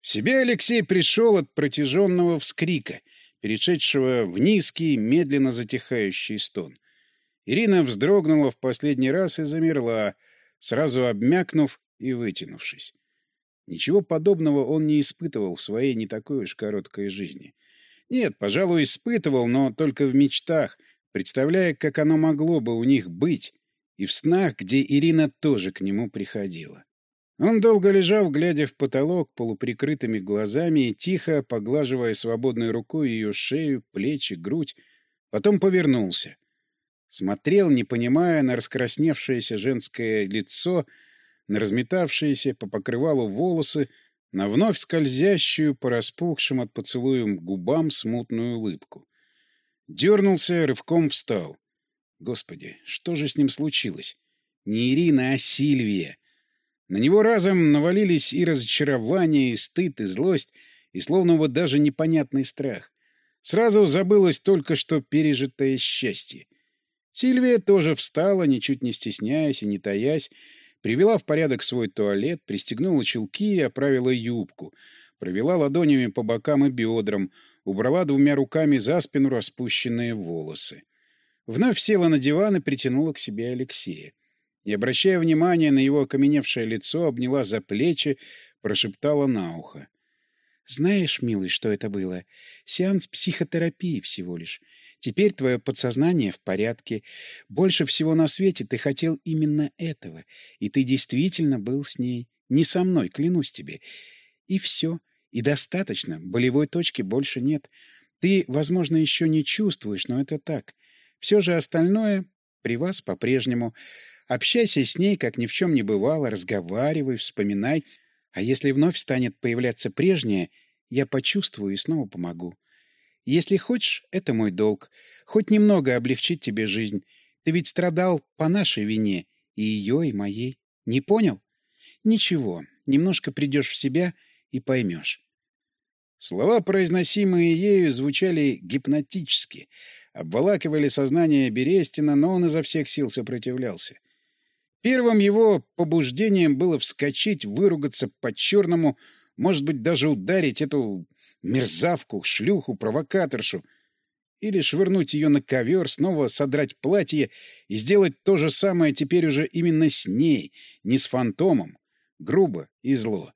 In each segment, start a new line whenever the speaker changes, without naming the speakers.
В себя Алексей пришел от протяженного вскрика, перешедшего в низкий, медленно затихающий стон. Ирина вздрогнула в последний раз и замерла, сразу обмякнув и вытянувшись. Ничего подобного он не испытывал в своей не такой уж короткой жизни. Нет, пожалуй, испытывал, но только в мечтах, представляя, как оно могло бы у них быть, и в снах, где Ирина тоже к нему приходила. Он долго лежал, глядя в потолок полуприкрытыми глазами и тихо поглаживая свободной рукой ее шею, плечи, грудь, потом повернулся. Смотрел, не понимая, на раскрасневшееся женское лицо, на разметавшиеся по покрывалу волосы, на вновь скользящую по распухшим от поцелуем губам смутную улыбку. Дернулся, рывком встал. Господи, что же с ним случилось? Не Ирина, а Сильвия. На него разом навалились и разочарование, и стыд, и злость, и словно вот даже непонятный страх. Сразу забылось только что пережитое счастье. Сильвия тоже встала, ничуть не стесняясь и не таясь, привела в порядок свой туалет, пристегнула чулки и оправила юбку, провела ладонями по бокам и бедрам, убрала двумя руками за спину распущенные волосы. Вновь села на диван и притянула к себе Алексея. Не обращая внимания на его окаменевшее лицо, обняла за плечи, прошептала на ухо. «Знаешь, милый, что это было? Сеанс психотерапии всего лишь. Теперь твое подсознание в порядке. Больше всего на свете ты хотел именно этого. И ты действительно был с ней. Не со мной, клянусь тебе. И все. И достаточно. Болевой точки больше нет. Ты, возможно, еще не чувствуешь, но это так. Все же остальное при вас по-прежнему. Общайся с ней, как ни в чем не бывало, разговаривай, вспоминай. А если вновь станет появляться прежнее, я почувствую и снова помогу. Если хочешь, это мой долг. Хоть немного облегчить тебе жизнь. Ты ведь страдал по нашей вине, и ее, и моей. Не понял? Ничего, немножко придешь в себя и поймешь». Слова, произносимые ею, звучали гипнотически, обволакивали сознание Берестина, но он изо всех сил сопротивлялся. Первым его побуждением было вскочить, выругаться по-черному, может быть, даже ударить эту мерзавку, шлюху, провокаторшу, или швырнуть ее на ковер, снова содрать платье и сделать то же самое теперь уже именно с ней, не с фантомом, грубо и зло.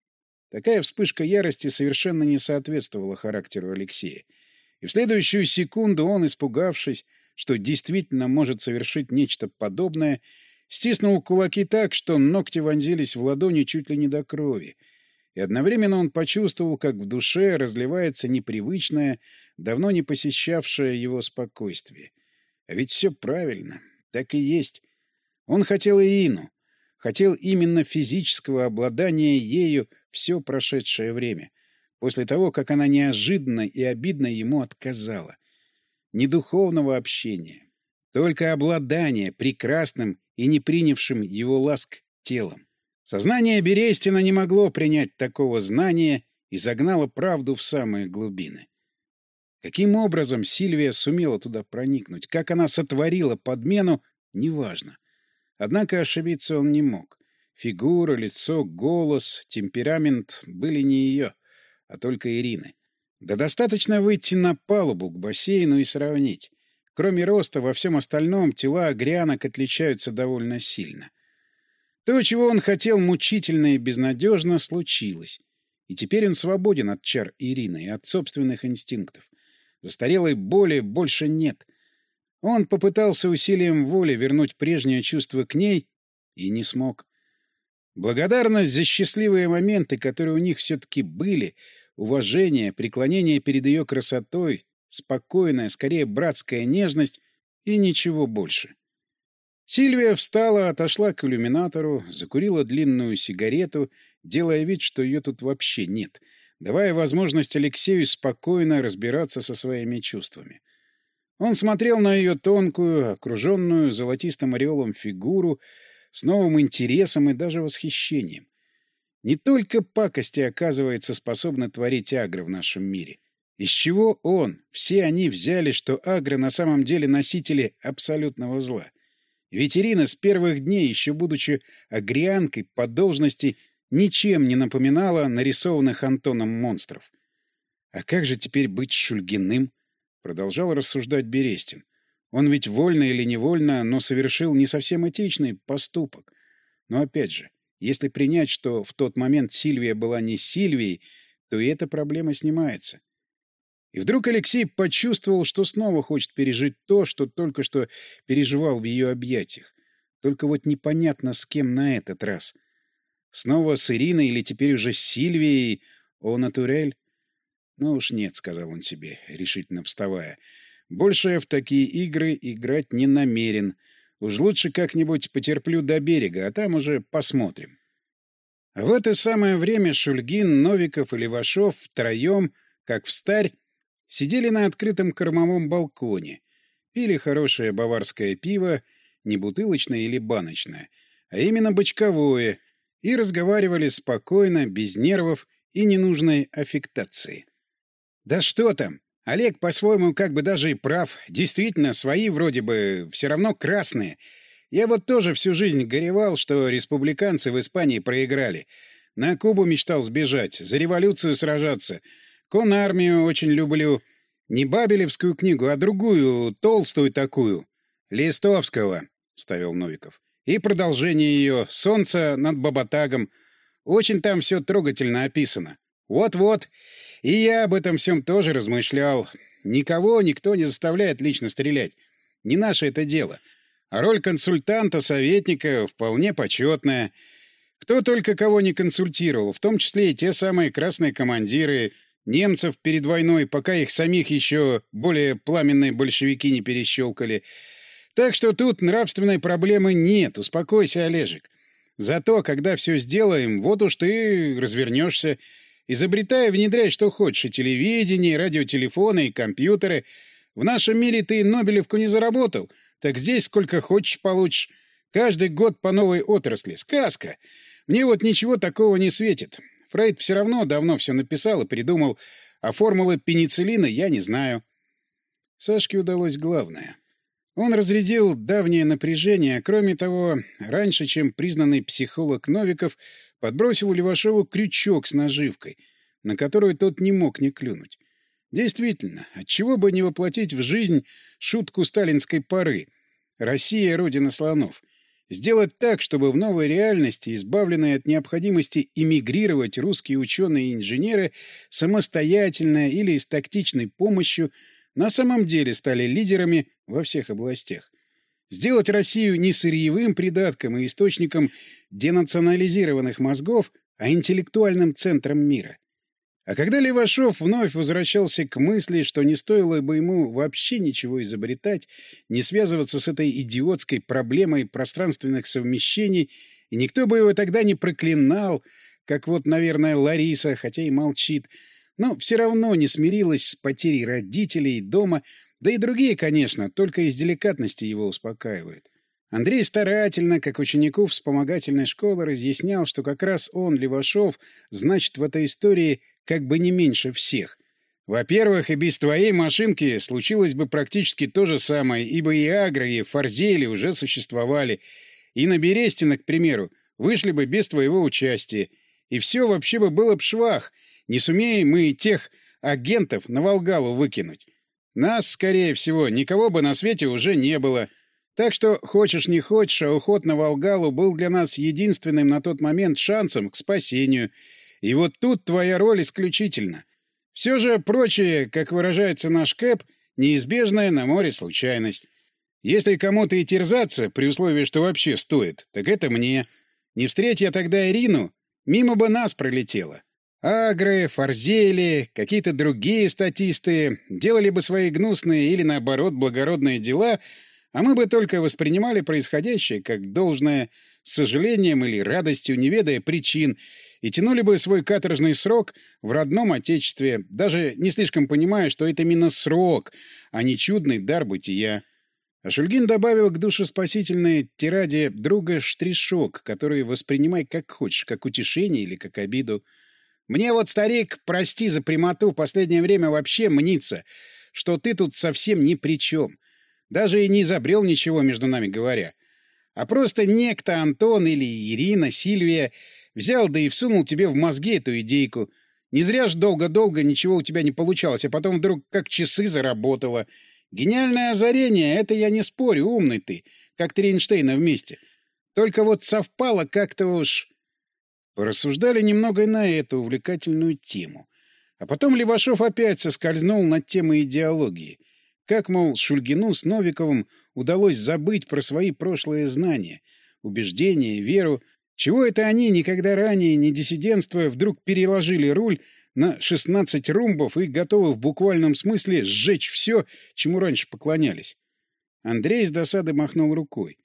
Такая вспышка ярости совершенно не соответствовала характеру Алексея. И в следующую секунду он, испугавшись, что действительно может совершить нечто подобное, стиснул кулаки так, что ногти вонзились в ладони чуть ли не до крови. И одновременно он почувствовал, как в душе разливается непривычное, давно не посещавшее его спокойствие. А ведь все правильно, так и есть. Он хотел Ирину, хотел именно физического обладания ею все прошедшее время, после того, как она неожиданно и обидно ему отказала. Не духовного общения, только обладание прекрасным и не принявшим его ласк телом. Сознание Берестина не могло принять такого знания и загнало правду в самые глубины. Каким образом Сильвия сумела туда проникнуть, как она сотворила подмену, неважно. Однако ошибиться он не мог. Фигура, лицо, голос, темперамент были не ее, а только Ирины. Да достаточно выйти на палубу к бассейну и сравнить. Кроме роста, во всем остальном тела агрянок отличаются довольно сильно. То, чего он хотел мучительно и безнадежно, случилось. И теперь он свободен от чар Ирины и от собственных инстинктов. Застарелой боли больше нет. Он попытался усилием воли вернуть прежнее чувство к ней и не смог. Благодарность за счастливые моменты, которые у них все-таки были, уважение, преклонение перед ее красотой, спокойная, скорее братская нежность и ничего больше. Сильвия встала, отошла к иллюминатору, закурила длинную сигарету, делая вид, что ее тут вообще нет, давая возможность Алексею спокойно разбираться со своими чувствами. Он смотрел на ее тонкую, окруженную золотистым ореолом фигуру с новым интересом и даже восхищением. Не только пакости, оказывается, способны творить агры в нашем мире. Из чего он, все они взяли, что агры на самом деле носители абсолютного зла? Ведь Ирина с первых дней, еще будучи агрианкой по должности, ничем не напоминала нарисованных Антоном монстров. «А как же теперь быть Шульгиным?» — продолжал рассуждать Берестин. «Он ведь вольно или невольно, но совершил не совсем этичный поступок. Но опять же, если принять, что в тот момент Сильвия была не Сильвией, то и эта проблема снимается». И вдруг Алексей почувствовал, что снова хочет пережить то, что только что переживал в ее объятиях. Только вот непонятно, с кем на этот раз. Снова с Ириной или теперь уже с Сильвией о натурель? «Ну уж нет», — сказал он себе, решительно вставая. «Больше я в такие игры играть не намерен. Уж лучше как-нибудь потерплю до берега, а там уже посмотрим». А в это самое время Шульгин, Новиков и Левашов втроем, как встарь, сидели на открытом кормовом балконе, пили хорошее баварское пиво, не бутылочное или баночное, а именно бочковое, и разговаривали спокойно, без нервов и ненужной аффектации. «Да что там! Олег, по-своему, как бы даже и прав. Действительно, свои вроде бы все равно красные. Я вот тоже всю жизнь горевал, что республиканцы в Испании проиграли. На Кубу мечтал сбежать, за революцию сражаться. Конармию очень люблю. Не Бабелевскую книгу, а другую, толстую такую. Листовского», — вставил Новиков. «И продолжение ее «Солнце над Бабатагом». Очень там все трогательно описано. Вот-вот. И я об этом всем тоже размышлял. Никого никто не заставляет лично стрелять. Не наше это дело. А роль консультанта, советника вполне почетная. Кто только кого не консультировал, в том числе и те самые красные командиры немцев перед войной, пока их самих еще более пламенные большевики не перещелкали. Так что тут нравственной проблемы нет, успокойся, Олежек. Зато, когда все сделаем, вот уж ты развернешься. Изобретай и внедряй, что хочешь, и телевидение, и радиотелефоны, и компьютеры. В нашем мире ты Нобелевку не заработал, так здесь сколько хочешь получишь. Каждый год по новой отрасли. Сказка. Мне вот ничего такого не светит. Фрейд все равно давно все написал и придумал, а формулы пенициллина я не знаю». Сашке удалось главное. Он разрядил давнее напряжение, а кроме того, раньше, чем признанный психолог Новиков, подбросил Левашову крючок с наживкой, на которую тот не мог не клюнуть. Действительно, отчего бы не воплотить в жизнь шутку сталинской поры «Россия — родина слонов». Сделать так, чтобы в новой реальности, избавленные от необходимости эмигрировать, русские ученые и инженеры самостоятельно или с тактичной помощью на самом деле стали лидерами во всех областях. Сделать Россию не сырьевым придатком и источником денационализированных мозгов, а интеллектуальным центром мира. А когда Левашов вновь возвращался к мысли, что не стоило бы ему вообще ничего изобретать, не связываться с этой идиотской проблемой пространственных совмещений, и никто бы его тогда не проклинал, как вот, наверное, Лариса, хотя и молчит, но все равно не смирилась с потерей родителей, дома, да и другие, конечно, только из деликатности его успокаивают. Андрей старательно, как ученику вспомогательной школы, разъяснял, что как раз он, Левашов, значит в этой истории как бы не меньше всех. Во-первых, и без твоей машинки случилось бы практически то же самое, ибо и Агро, и Форзели уже существовали. И на Берестина, к примеру, вышли бы без твоего участия. И все вообще бы было б швах. Не сумеем мы тех агентов на Волгалу выкинуть. Нас, скорее всего, никого бы на свете уже не было. Так что, хочешь не хочешь, а уход на Волгалу был для нас единственным на тот момент шансом к спасению. И вот тут твоя роль исключительна. Все же прочее, как выражается наш Кэп, неизбежная на море случайность. Если кому-то и терзаться, при условии, что вообще стоит, так это мне. Не встреть я тогда Ирину, мимо бы нас пролетело. Агры, Форзели, какие-то другие статисты делали бы свои гнусные или, наоборот, благородные дела, а мы бы только воспринимали происходящее как должное, с сожалением или радостью, не ведая причин, и тянули бы свой каторжный срок в родном отечестве, даже не слишком понимая, что это именно срок, а не чудный дар бытия. А Шульгин добавил к душеспасительной тираде друга штришок, который воспринимай как хочешь, как утешение или как обиду. «Мне вот, старик, прости за прямоту, в последнее время вообще мнится, что ты тут совсем ни при чем. Даже и не изобрел ничего, между нами говоря. А просто некто Антон или Ирина, Сильвия Взял, да и всунул тебе в мозги эту идейку. Не зря ж долго-долго ничего у тебя не получалось, а потом вдруг как часы заработало. Гениальное озарение, это я не спорю, умный ты, как три Эйнштейна вместе. Только вот совпало как-то уж... Порассуждали немного и на эту увлекательную тему. А потом Левашов опять соскользнул над темой идеологии. Как, мол, Шульгину с Новиковым удалось забыть про свои прошлые знания, убеждения, веру. Чего это они, никогда ранее, не диссидентствуя, вдруг переложили руль на 16 румбов и готовы в буквальном смысле сжечь все, чему раньше поклонялись? Андрей с досады махнул рукой.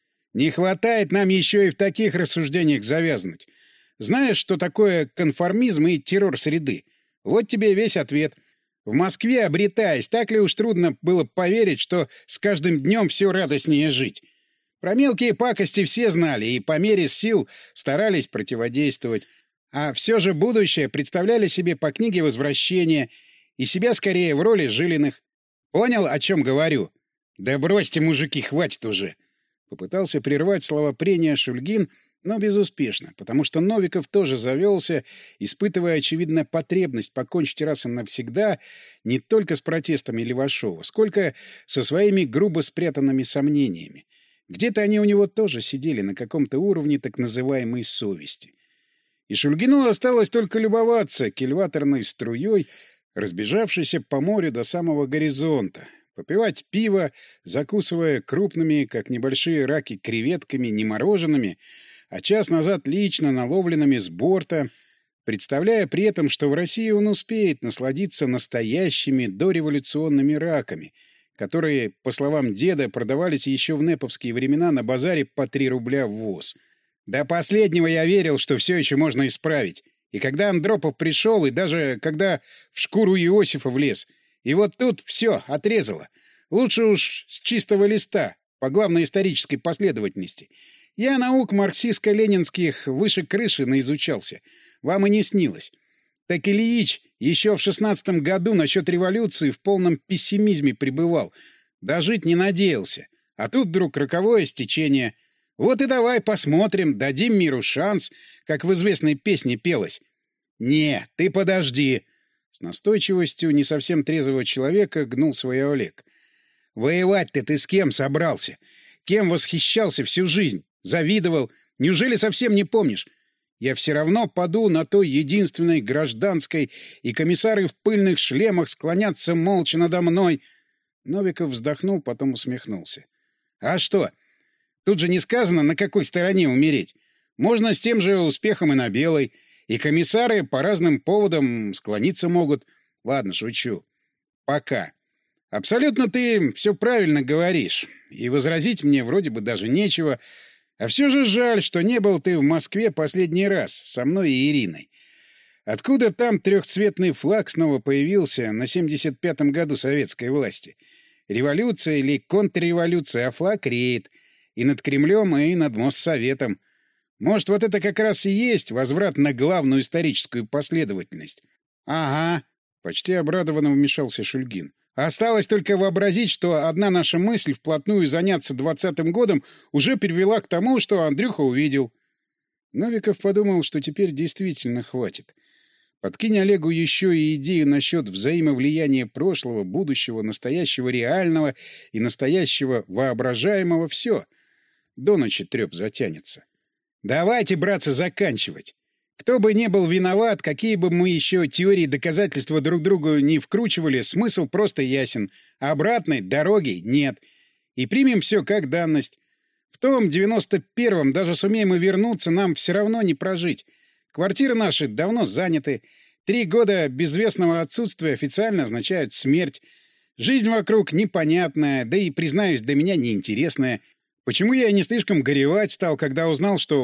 Не хватает нам еще и в таких рассуждениях завязнуть. Знаешь, что такое конформизм и террор среды? Вот тебе весь ответ. В Москве, обретаясь, так ли уж трудно было поверить, что с каждым днем все радостнее жить? Про мелкие пакости все знали и по мере сил старались противодействовать. А все же будущее представляли себе по книге «Возвращение» и себя скорее в роли Жилиных. Понял, о чем говорю? Да бросьте, мужики, хватит уже. Попытался прервать словопрения Шульгин, но безуспешно, потому что Новиков тоже завелся, испытывая, очевидно, потребность покончить раз и навсегда не только с протестами Левашова, сколько со своими грубо спрятанными сомнениями. Где-то они у него тоже сидели на каком-то уровне так называемой совести. И Шульгину осталось только любоваться кильваторной струей, разбежавшейся по морю до самого горизонта, попивать пиво, закусывая крупными, как небольшие раки, креветками, не мороженными, а час назад лично наловленными с борта, представляя при этом, что в России он успеет насладиться настоящими дореволюционными раками, которые, по словам деда, продавались еще в неповские времена на базаре по 3 рубля в воз. До последнего я верил, что все еще можно исправить. И когда Андропов пришел, и даже когда в шкуру Иосифа влез, и вот тут все отрезало. Лучше уж с чистого листа, по главной исторической последовательности. Я наук марксистско-ленинских выше крыши наизучался. Вам и не снилось. Так Ильич еще в 16-м году насчет революции в полном пессимизме пребывал. Дожить не надеялся. А тут вдруг роковое стечение. Вот и давай посмотрим, дадим миру шанс, как в известной песне пелось. «Не, ты подожди!» С настойчивостью не совсем трезвого человека гнул свой Олег. «Воевать-то ты с кем собрался? Кем восхищался всю жизнь? Завидовал? Неужели совсем не помнишь? Я все равно паду на той единственной гражданской, и комиссары в пыльных шлемах склонятся молча надо мной». Новиков вздохнул, потом усмехнулся. «А что? Тут же не сказано, на какой стороне умереть. Можно с тем же успехом и на белой. И комиссары по разным поводам склониться могут. Ладно, шучу. Пока. Абсолютно ты все правильно говоришь. И возразить мне вроде бы даже нечего. А все же жаль, что не был ты в Москве последний раз со мной и Ириной. Откуда там трехцветный флаг снова появился на 75-м году советской власти? Революция или контрреволюция, а флаг реет. И над Кремлем, и над Моссоветом. Может, вот это как раз и есть возврат на главную историческую последовательность? — Ага, — почти обрадованно вмешался Шульгин. — Осталось только вообразить, что одна наша мысль вплотную заняться 20-м годом уже привела к тому, что Андрюха увидел. Новиков подумал, что теперь действительно хватит. Подкинь Олегу еще и идею насчет взаимовлияния прошлого, будущего, настоящего реального и настоящего воображаемого — все. До ночи треп затянется. Давайте, братцы, заканчивать. Кто бы не был виноват, какие бы мы еще теории доказательства друг другу не вкручивали, смысл просто ясен. А обратной дороги нет. И примем все как данность. В том 91-м даже сумеем и вернуться, нам все равно не прожить. Квартиры наши давно заняты. 3 года безвестного отсутствия официально означают смерть. Жизнь вокруг непонятная, да и, признаюсь, для меня неинтересная. Почему я не слишком горевать стал, когда узнал, что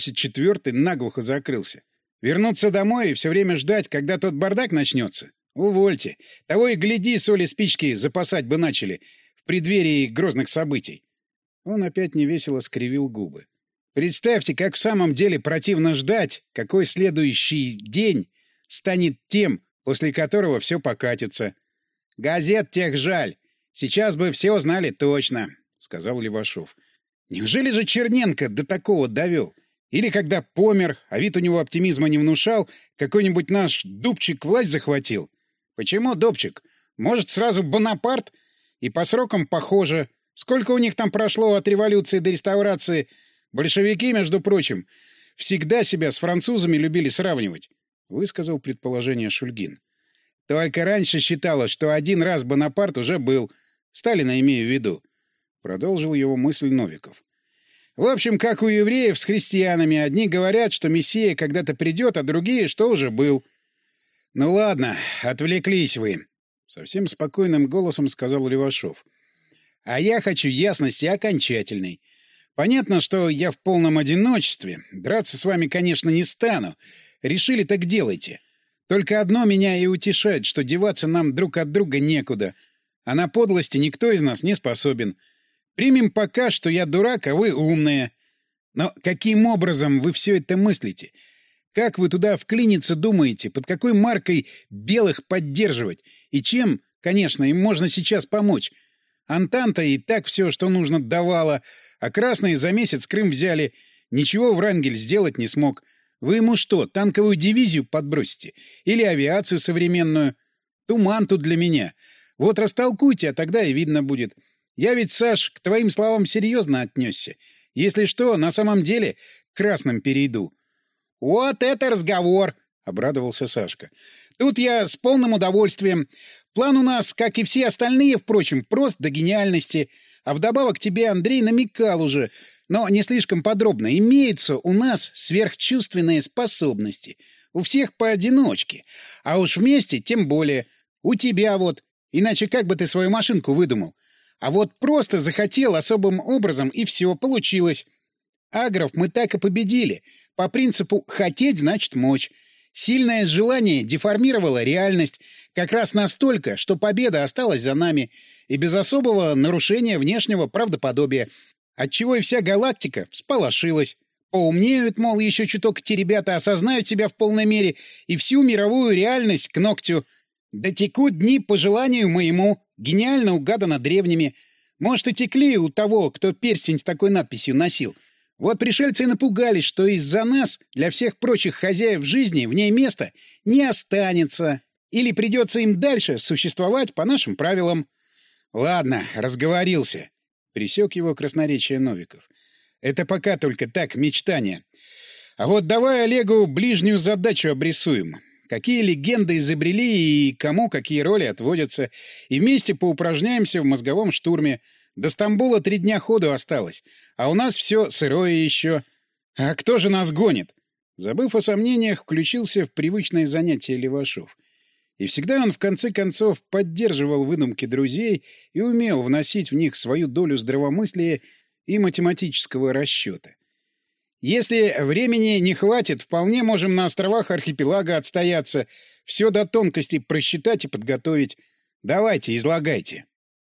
84-й наглухо закрылся? Вернуться домой и все время ждать, когда тот бардак начнется? Увольте. Того и гляди, соли спички запасать бы начали в преддверии грозных событий. Он опять невесело скривил губы. Представьте, как в самом деле противно ждать, какой следующий день станет тем, после которого все покатится. Газет тех жаль. Сейчас бы все узнали точно, — сказал Левашов. Неужели же Черненко до такого довел? Или когда помер, а вид у него оптимизма не внушал, какой-нибудь наш Дубчик власть захватил? Почему Дубчик? Может, сразу Бонапарт? И по срокам похоже. Сколько у них там прошло от революции до реставрации? Большевики, между прочим, всегда себя с французами любили сравнивать, — высказал предположение Шульгин. Только раньше считалось, что один раз Бонапарт уже был. Сталина имею в виду. Продолжил его мысль Новиков. В общем, как у евреев с христианами, одни говорят, что Мессия когда-то придет, а другие, что уже был. — Ну ладно, отвлеклись вы, — совсем спокойным голосом сказал Левашов. — А я хочу ясности окончательной. Понятно, что я в полном одиночестве. Драться с вами, конечно, не стану. Решили, так делайте. Только одно меня и утешает, что деваться нам друг от друга некуда. А на подлости никто из нас не способен. Примем пока, что я дурак, а вы умные. Но каким образом вы все это мыслите? Как вы туда вклиниться думаете? Под какой маркой белых поддерживать? И чем, конечно, им можно сейчас помочь? Антанта и так все, что нужно, давала, а красные за месяц Крым взяли. Ничего Врангель сделать не смог. Вы ему что, танковую дивизию подбросите? Или авиацию современную? Туман тут для меня. Вот растолкуйте, а тогда и видно будет. Я ведь, Саш, к твоим словам серьезно отнесся. Если что, на самом деле к красным перейду. — Вот это разговор! — обрадовался Сашка. — Тут я с полным удовольствием. План у нас, как и все остальные, впрочем, прост до гениальности. А вдобавок тебе Андрей намекал уже, но не слишком подробно. Имеются у нас сверхчувственные способности. У всех поодиночке. А уж вместе тем более. У тебя вот. Иначе как бы ты свою машинку выдумал? А вот просто захотел особым образом, и все, получилось. Агров мы так и победили. По принципу «хотеть значит мочь». Сильное желание деформировало реальность как раз настолько, что победа осталась за нами, и без особого нарушения внешнего правдоподобия, отчего и вся галактика всполошилась. Поумнеют, мол, еще чуток эти ребята, осознают себя в полной мере и всю мировую реальность к ногтю. Дотекут дни по желанию моему, гениально угадано древними. Может, и текли у того, кто перстень с такой надписью носил. Вот пришельцы и напугались, что из-за нас для всех прочих хозяев жизни в ней места не останется. Или придется им дальше существовать по нашим правилам. — Ладно, разговорился, — пресек его красноречие Новиков. — Это пока только так, мечтания. А вот давай Олегу ближнюю задачу обрисуем. Какие легенды изобрели и кому какие роли отводятся. И вместе поупражняемся в мозговом штурме. До Стамбула 3 дня ходу осталось, а у нас все сырое еще. А кто же нас гонит? Забыв о сомнениях, включился в привычное занятие Левашов. И всегда он, в конце концов, поддерживал выдумки друзей и умел вносить в них свою долю здравомыслия и математического расчета. Если времени не хватит, вполне можем на островах архипелага отстояться, все до тонкостей просчитать и подготовить. Давайте, излагайте.